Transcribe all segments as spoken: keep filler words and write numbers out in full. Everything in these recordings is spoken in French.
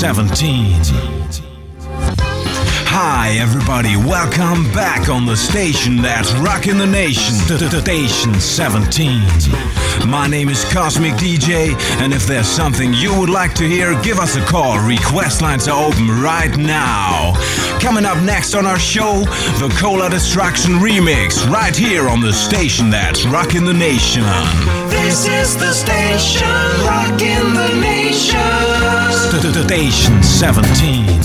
seventeen. Hi everybody, welcome back on the station that's rocking the nation, Station seventeen. My name is Cosmic D J, and if there's something you would like to hear, give us a call. Request lines are open right now. Coming up next on our show, the Cola Destruction remix, right here on the station that's rocking the nation. This is the station rocking the nation. Station seventeen.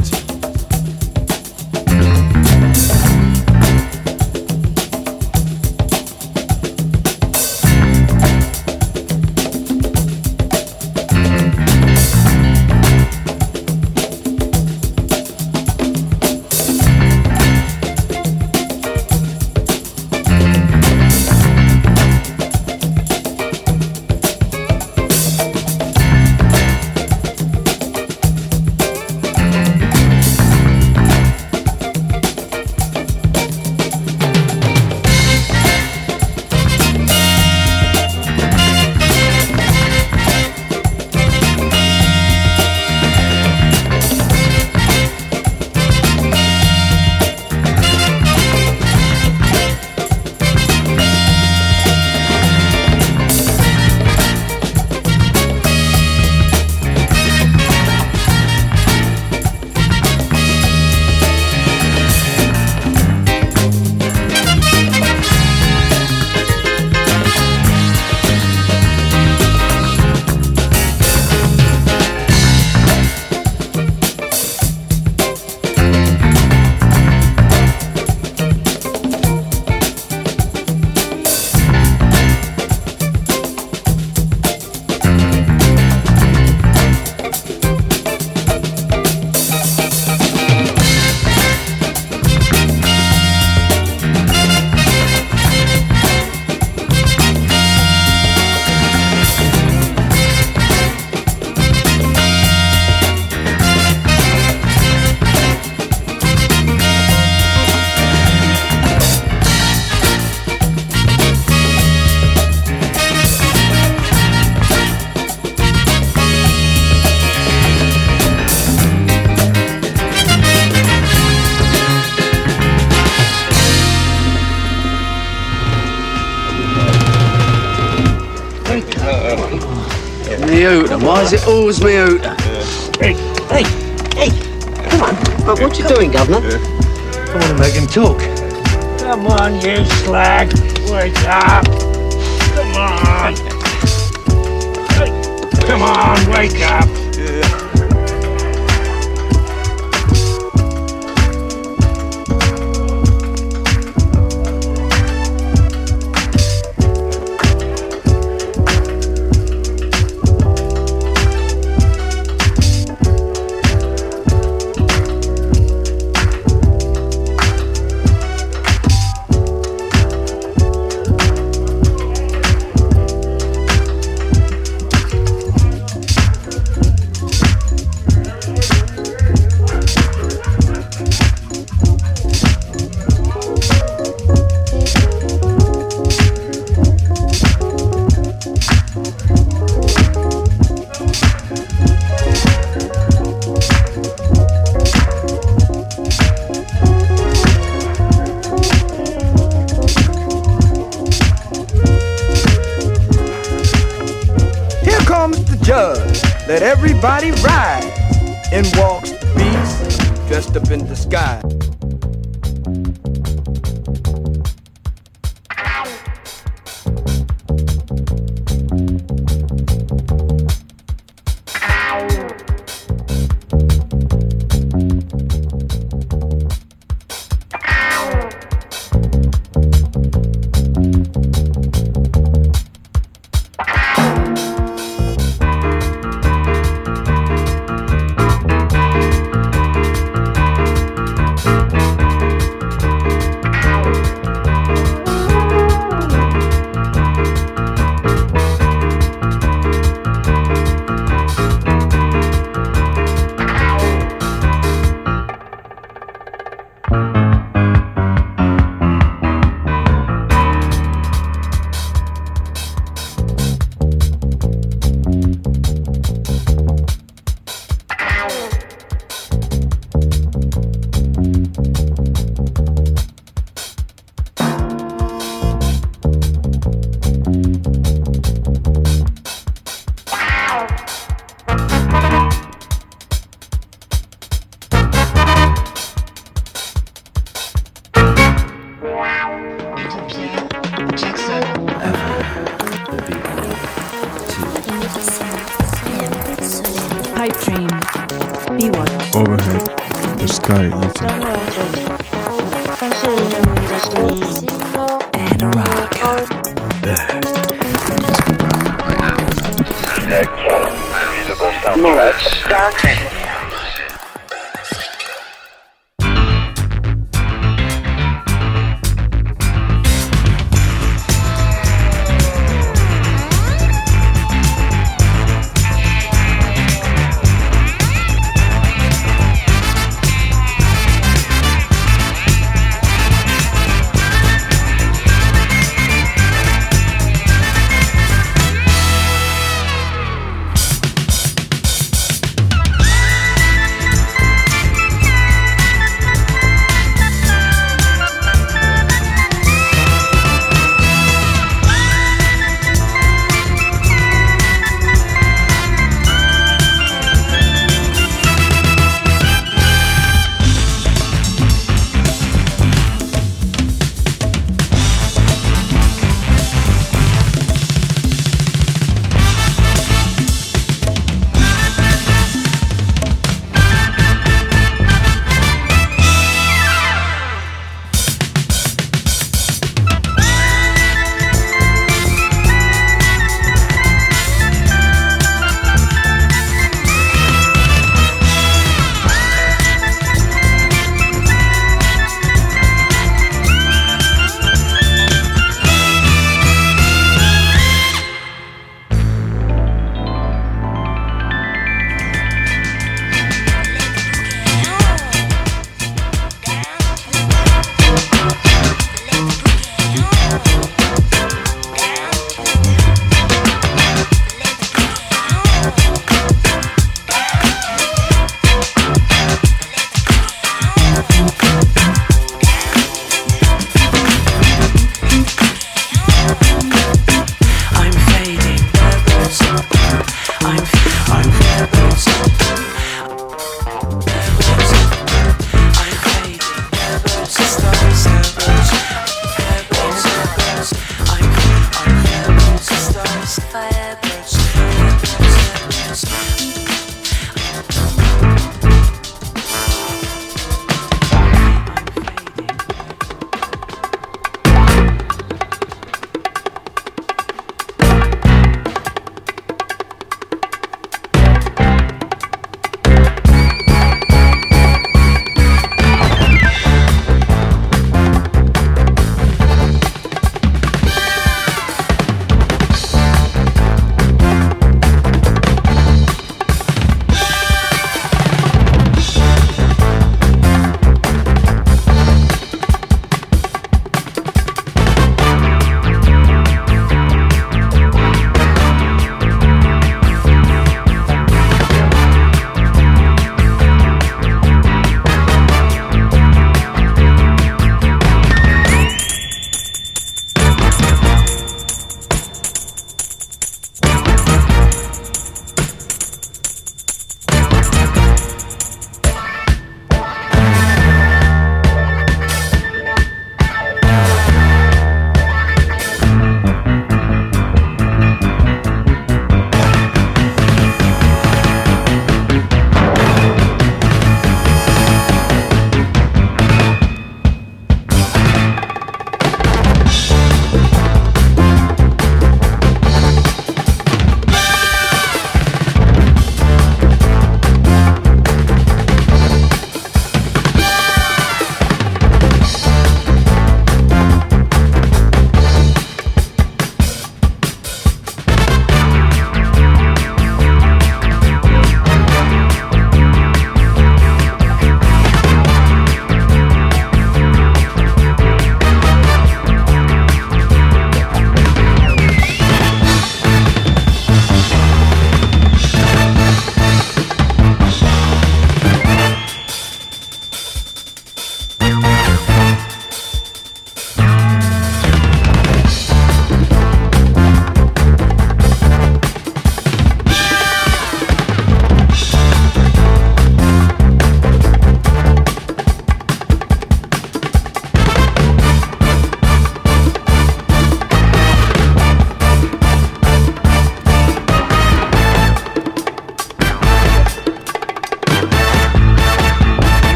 Why is it always me out? Hey, hey, hey, come on. But what you doing, Governor? I want to make him talk. Come on, you slag. Wake up. Come on. Hey, come on, wake up. Let everybody ride. In walks the beast, dressed up in disguise. We'll be right back. The sky lifting. And rock.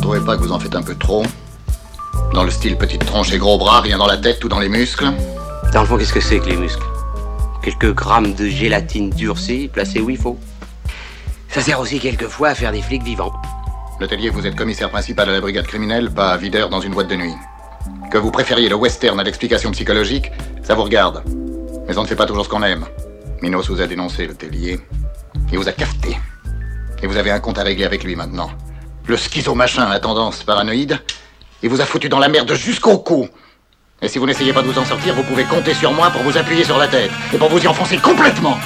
trouvez pas que vous en faites un peu trop? Dans le style petite tronche et gros bras, rien dans la tête, tout dans les muscles? Dans le fond, qu'est-ce que c'est que les muscles? Quelques grammes de gélatine durcie, placée où il faut. Ça sert aussi quelquefois à faire des flics vivants. Le Tellier, vous êtes commissaire principal à la brigade criminelle, pas videur dans une boîte de nuit. Que vous préfériez le western à l'explication psychologique, ça vous regarde. Mais on ne fait pas toujours ce qu'on aime. Minos vous a dénoncé, le Tellier. Il vous a cafeté. Et vous avez un compte à régler avec lui maintenant. Le schizo-machin à tendance paranoïde, il vous a foutu dans la merde jusqu'au cou. Et si vous n'essayez pas de vous en sortir, vous pouvez compter sur moi pour vous appuyer sur la tête et pour vous y enfoncer complètement.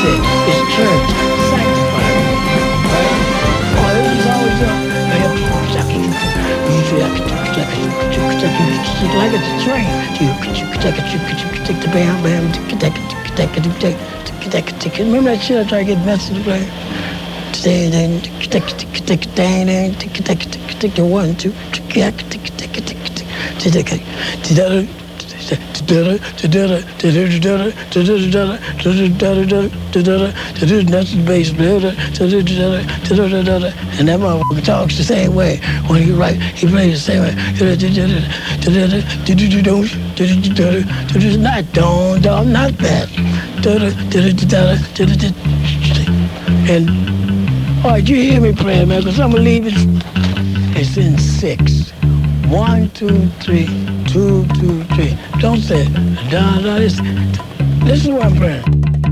said, it's church, sanctified. Right? Oh, it was always up. Like it's a train. Take the bam, bam, remember that shit I tried to get message to play? Today, then, take the one, two, that's the bass, and that motherfucker talks the same way. When he write, he plays the same way. Not don't, don't, not that. And all right, you hear me playing, man? Cause I'm gonna leave it. It's in six. One, two, three, two, two, three. Don't say it. Da, da, this, this is what I'm playing.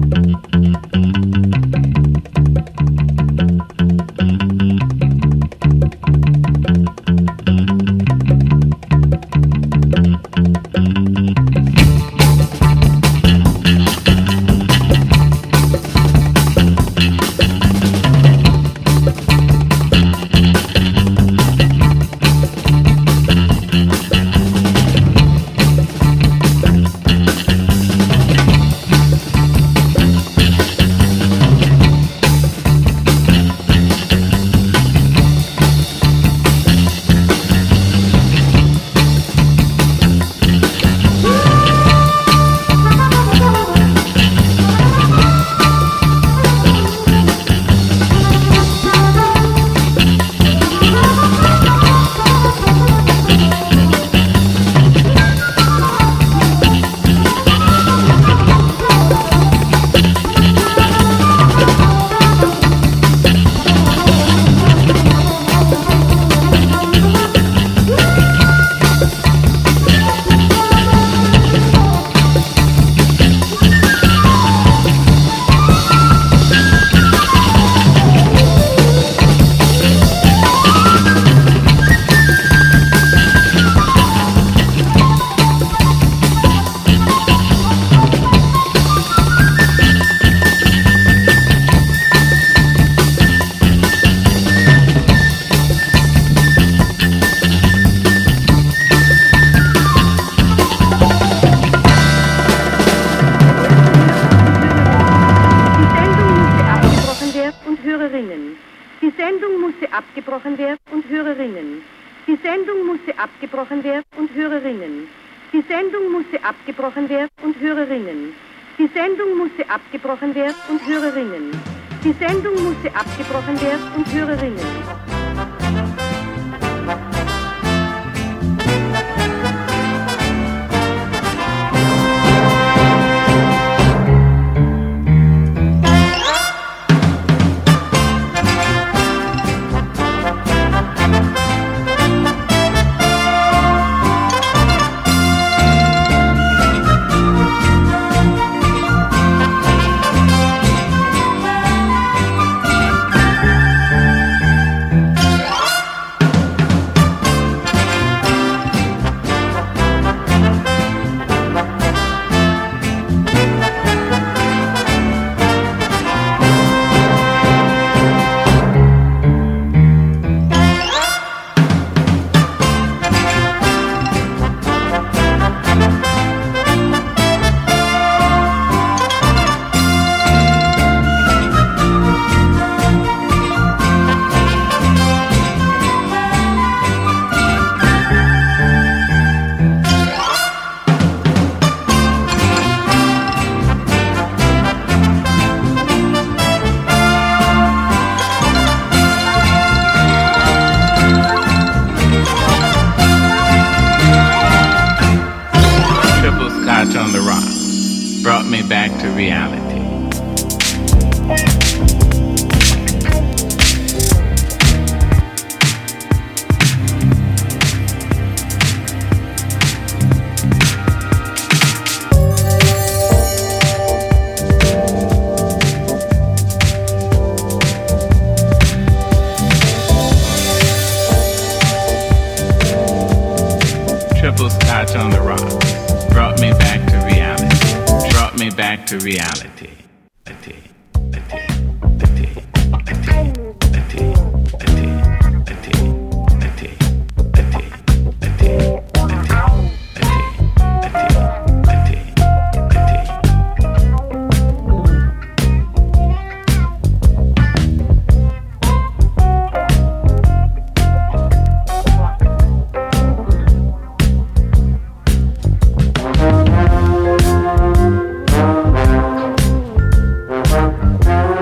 abgebrochen werden und Hörerinnen. Die Sendung musste abgebrochen werden und Hörerinnen. Die Sendung musste abgebrochen werden und Hörerinnen. Die Sendung musste abgebrochen werden und Hörerinnen. Die Sendung musste abgebrochen werden und Hörerinnen. Brought me back to reality. To reality. Thank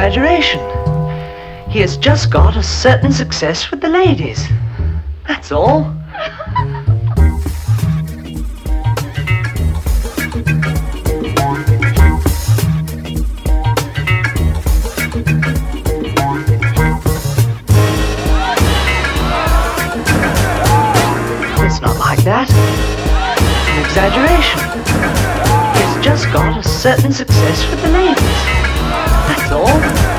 exaggeration. He has just got a certain success with the ladies. That's all. It's not like that. It's an exaggeration. He has just got a certain success with the ladies. That's all.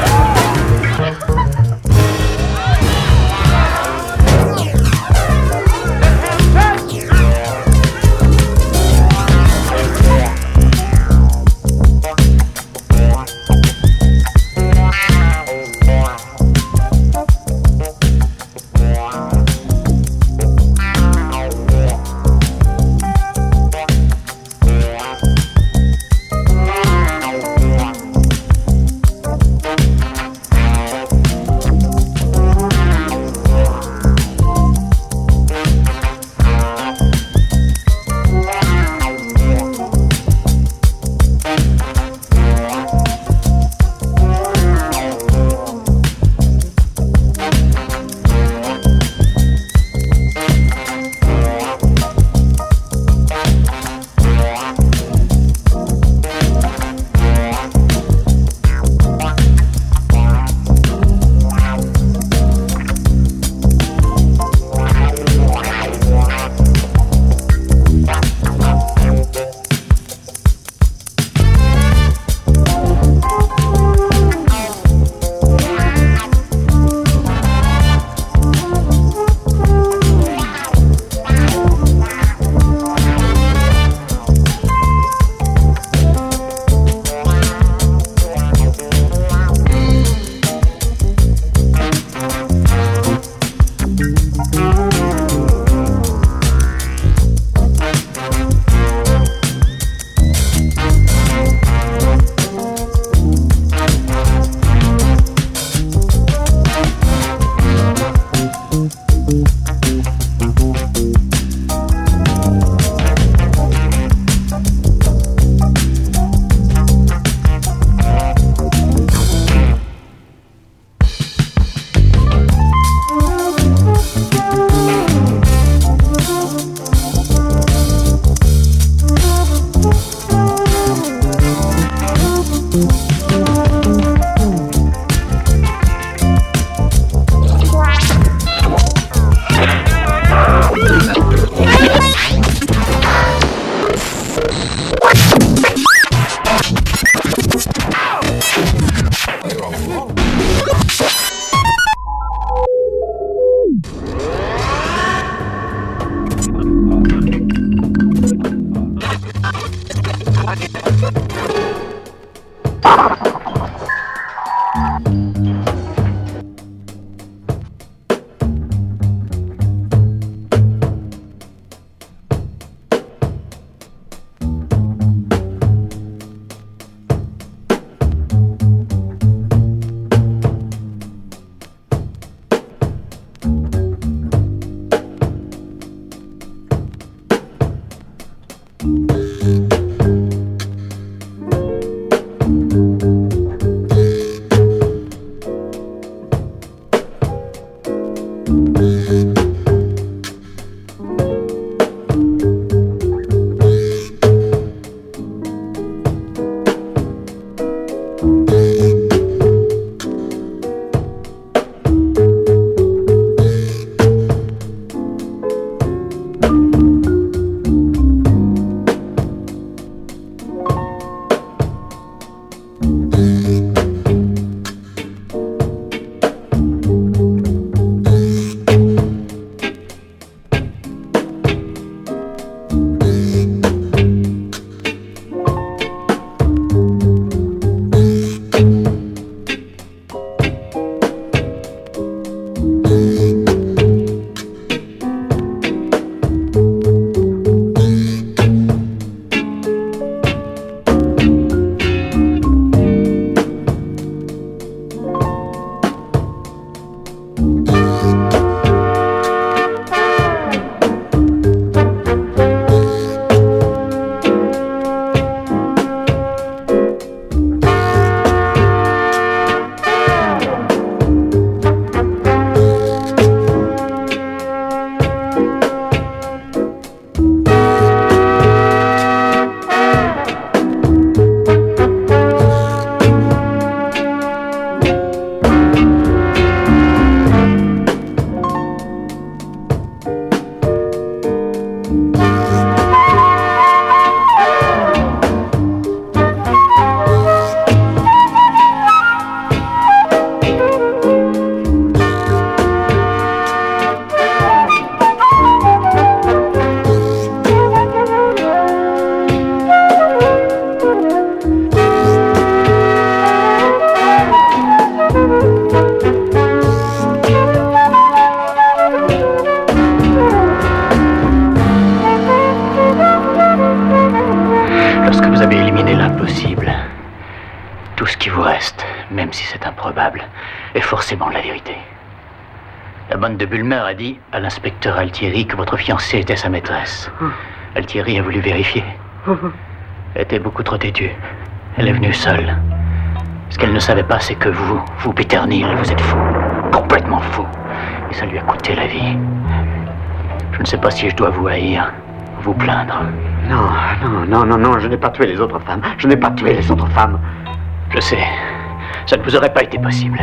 improbable est forcément la vérité. La bonne de Bulmer a dit à l'inspecteur Altieri que votre fiancée était sa maîtresse. Altieri a voulu vérifier. Elle était beaucoup trop têtue. Elle est venue seule. Ce qu'elle ne savait pas, c'est que vous, vous Péternil, vous êtes fou. Complètement fou. Et ça lui a coûté la vie. Je ne sais pas si je dois vous haïr, vous plaindre. Non, non, non, non, non, je n'ai pas tué les autres femmes. Je n'ai pas tué les autres femmes. Je sais. Ça ne vous aurait pas été possible.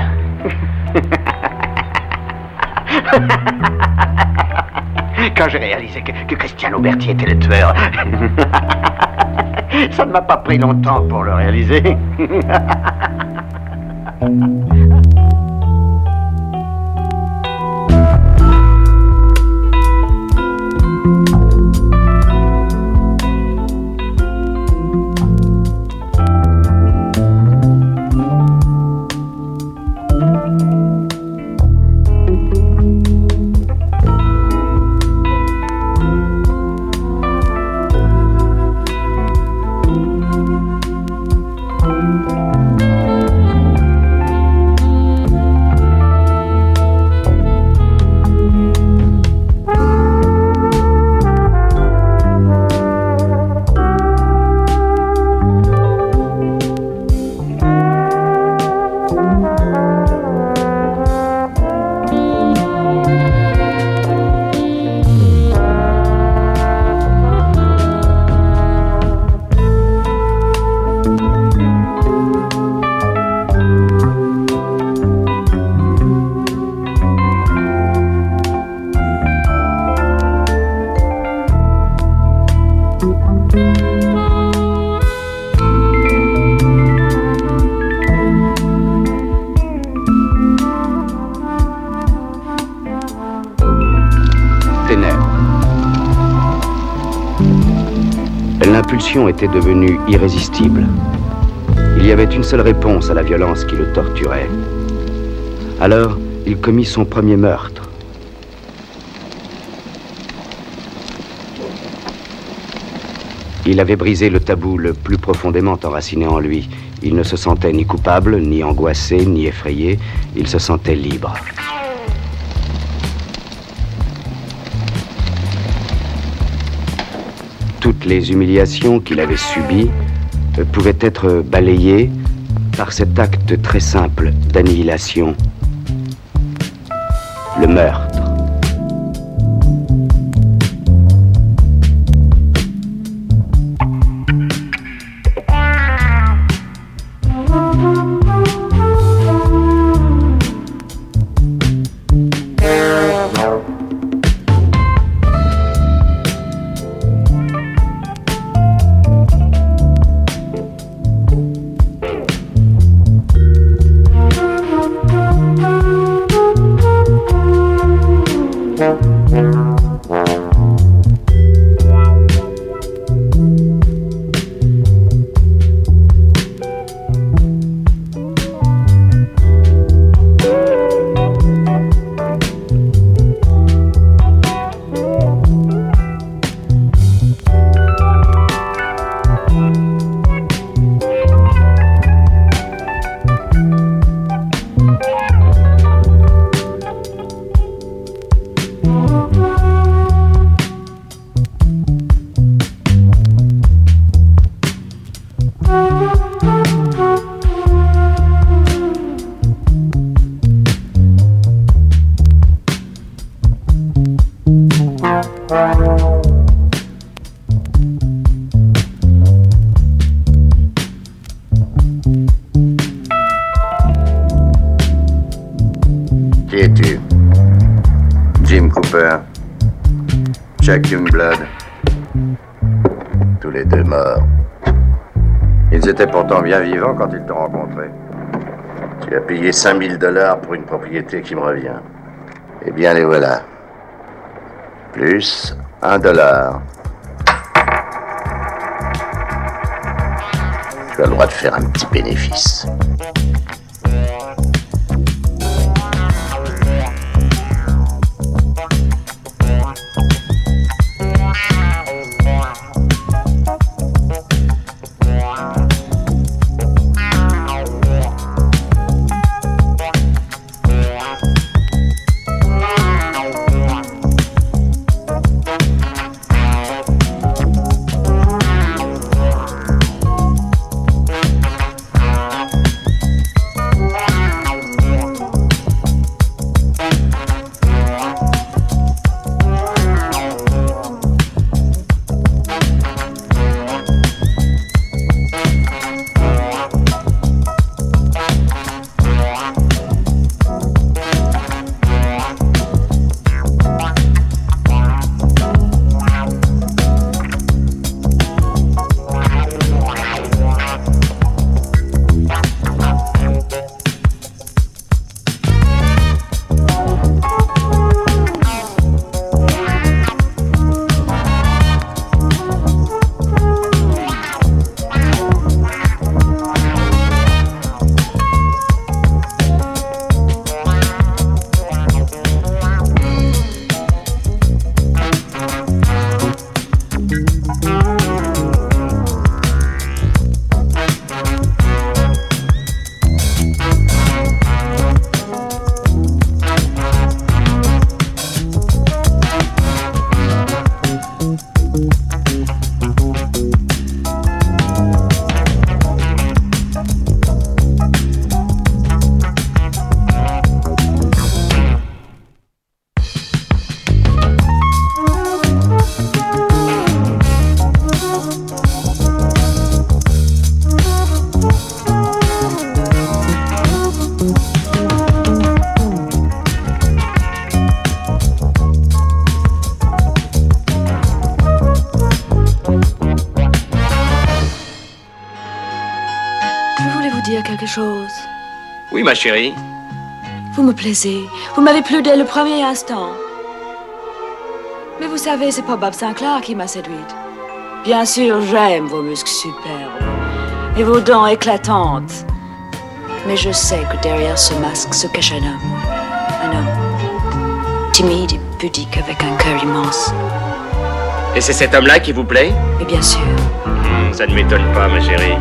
Quand j'ai réalisé que, que Cristiano Berti était le tueur, ça ne m'a pas pris longtemps pour le réaliser. L'impulsion était devenue irrésistible. Il y avait une seule réponse à la violence qui le torturait. Alors, il commit son premier meurtre. Il avait brisé le tabou le plus profondément enraciné en lui. Il ne se sentait ni coupable, ni angoissé, ni effrayé. Il se sentait libre. Toutes les humiliations qu'il avait subies pouvaient être balayées par cet acte très simple d'annihilation, le meurtre. Qui es-tu? Jim Cooper, Chuck Youngblood, tous les deux morts. Ils étaient pourtant bien vivants quand ils t'ont rencontré. Tu as payé cinq mille dollars pour une propriété qui me revient. Eh bien, les voilà. Plus un dollar. Tu as le droit de faire un petit bénéfice. quelque chose? Oui, ma chérie. Vous me plaisez. Vous m'avez plu dès le premier instant. Mais vous savez, c'est pas Bob Sinclair qui m'a séduite. Bien sûr, j'aime vos muscles superbes et vos dents éclatantes. Mais je sais que derrière ce masque se cache un homme. Un homme timide et pudique avec un cœur immense. Et c'est cet homme-là qui vous plaît? Et bien sûr. Mmh, ça ne m'étonne pas, ma chérie.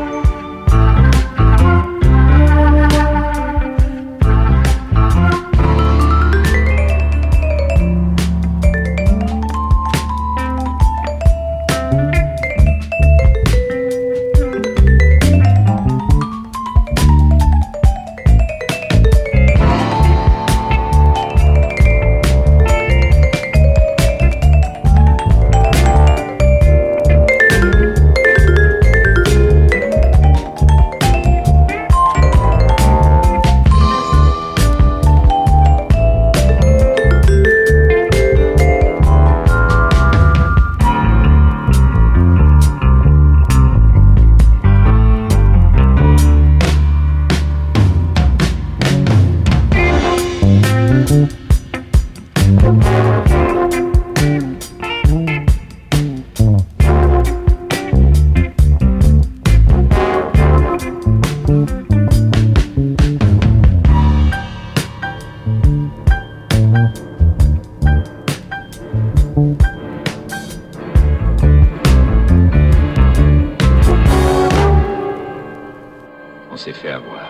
On s'est fait avoir.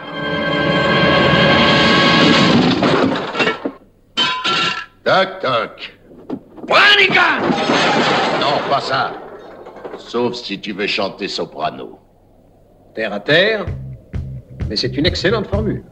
Toc, toc. Brannigan! Non, pas ça. Sauf si tu veux chanter soprano. Terre à terre, mais c'est une excellente formule.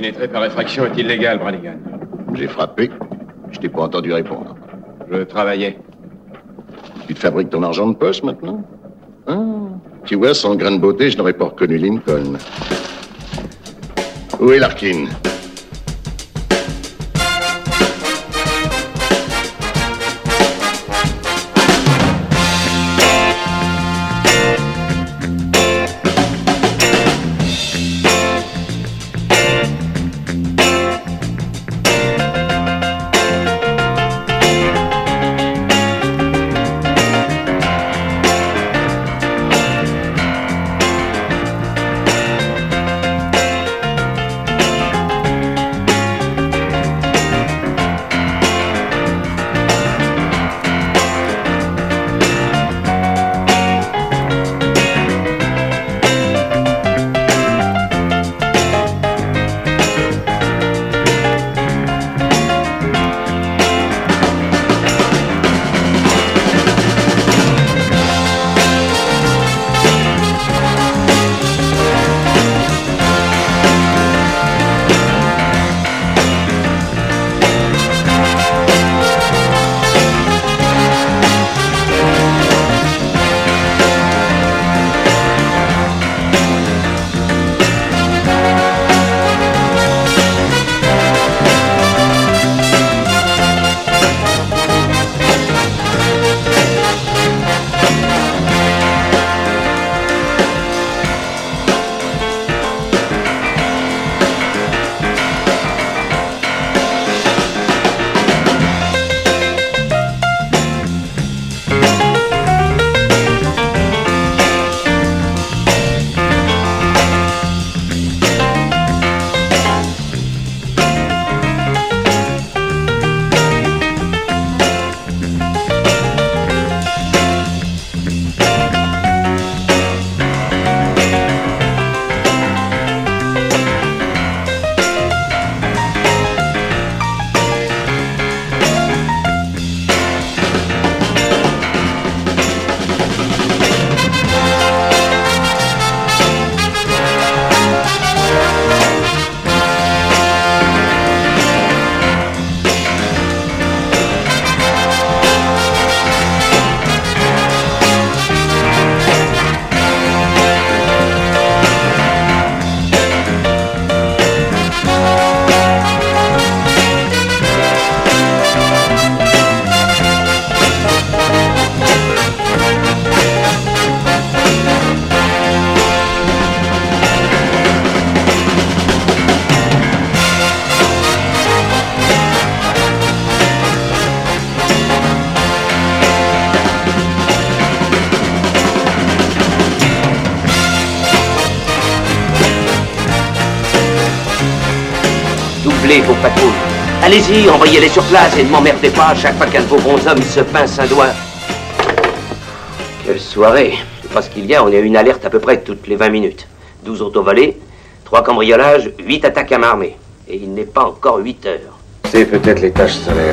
Pénétrer par effraction est illégal, Branigan. J'ai frappé. Je t'ai pas entendu répondre. Je travaillais. Tu te fabriques ton argent de poche maintenant? Ah, tu vois, sans grain de beauté, je n'aurais pas reconnu Lincoln. Où est Larkin? Vos patrouilles. Allez-y, envoyez-les sur place et ne m'emmerdez pas à chaque fois qu'un de vos bons hommes se pince un doigt. Quelle soirée. Parce qu'il y a, on a une alerte à peu près toutes les vingt minutes. douze autovolés, trois cambriolages, huit attaques à main armée. Et il n'est pas encore huit heures. C'est peut-être les taches solaires.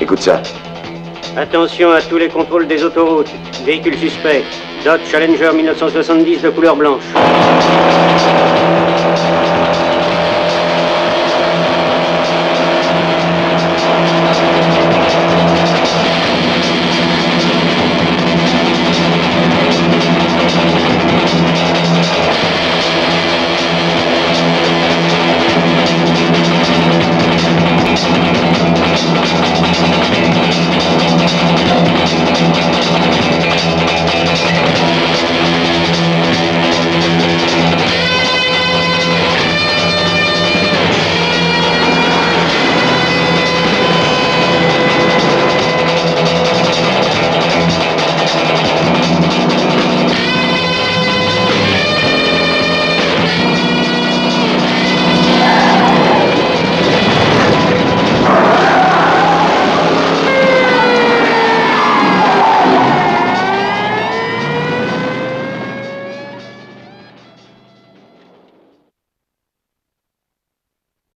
Écoute ça. Attention à tous les contrôles des autoroutes. Véhicule suspect. Dodge Challenger mille neuf cent soixante-dix de couleur blanche.